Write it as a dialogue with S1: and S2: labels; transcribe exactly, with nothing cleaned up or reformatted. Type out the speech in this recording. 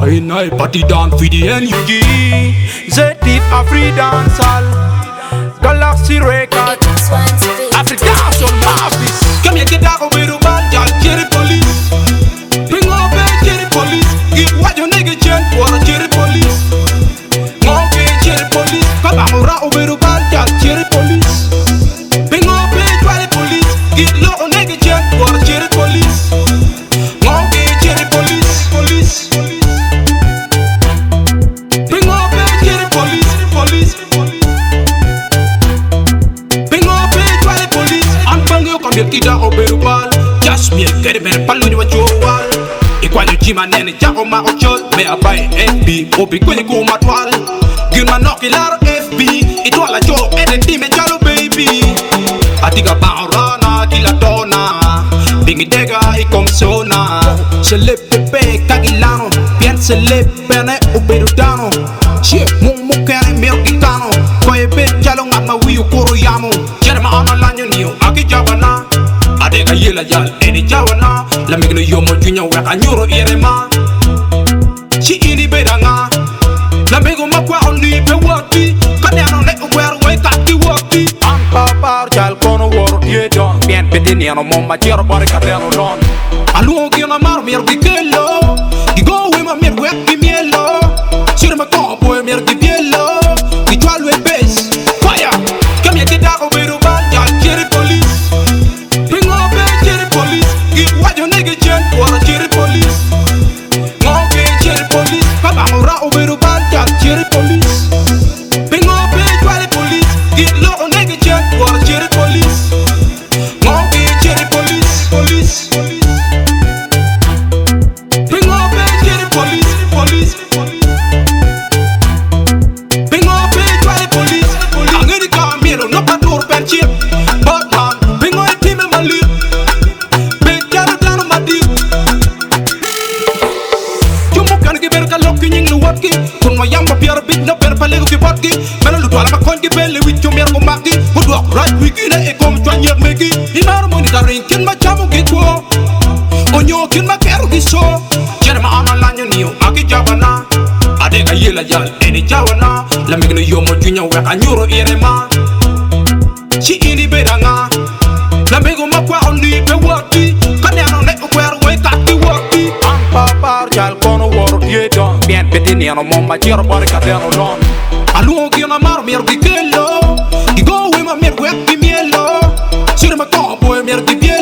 S1: Inai party dance for the N U G.
S2: Zetif Afri Dancehall, Galaxy Record, Afri Dancehall Mafis.
S1: Come here, get out of the man, y'all cherry police. Bring up a cherry police. Give what your nigga chen for a cherry police. Okay, cherry police. Come out of the man, y'all cherry police. Bring up a cherry police. Give low nigga chen for a cherry police. Okay, cherry police, police. Bring up a cherry police, police. Bring up a cherry police. I'm bang you come here, kid out of the wall. Just me, get it, man, pal, what you want. Equal you, man, and it's all my own. May I buy F B, or be going to go my twal. Give my knocky lot F B. It's all a joke, and the team is yellow, baby. I think about Rana, Killa Donna. Bingy Dega, it comes so now. Celeb Pepe, Kagilano. Bien celeb, Pene, Ubedano. Shit, Mumu Kane, Milkitano. Koye Bet, Jalong, at my wheel, Koroyamo. Jerema on a lanyo, new, Aki Javana. Adega yela yal, eni jawana. La migno yomo junior, wak a nyuro irema. Chi ini bedanga. La mego makwa only pe wati. Kanyano ne uwer we kati wati.
S2: Anka par jal kono wor ye don. Bien petini ano moma jero bari kateno don.
S1: Aluo kiona mar mier di kelo. Gigo we ma mier wek di mielo. Sire ma kompo e mier di bielo. Gijwal we base. Fire. Come here, get out of the man, y'all cherry police. Bring up a cherry police. Give what your nigga chen for a cherry police. Okay, cherry police. Come on, ra over the man, y'all cherry police. Bring up a cherry police. Give low nigga chen for a cherry police. Okay, cherry police, police. Bring up a cherry police, police. Bring up a cherry police. I'm gonna come here, no patrol per chip. But man, bring up a team in my lip. Big yellow down on my deep. You mo can give it a look in the watki. Kun my yamba pier bit no better palego ki watki. Man, look at my conky belly with your mirror maki. Would walk right wiki, a come to your make it. In our monitoring, can my jamu get war. On your kin my carry so. Jerema on a lanyo new, Aki Javana. Adega yela yal, eni jawana. La migno yomo junior, wak a nyuro irema. Chi ini bedanga. La mego makwa only pe wati. Kanyano ne uwer we kati wati.
S2: Anka par jal kono wor ye don. Bien petini ano moma jero bari kateno don.
S1: Aluo kiona mar mier di kelo. Gigo we ma mier wek di mielo. Sire ma kompo e mier di bielo.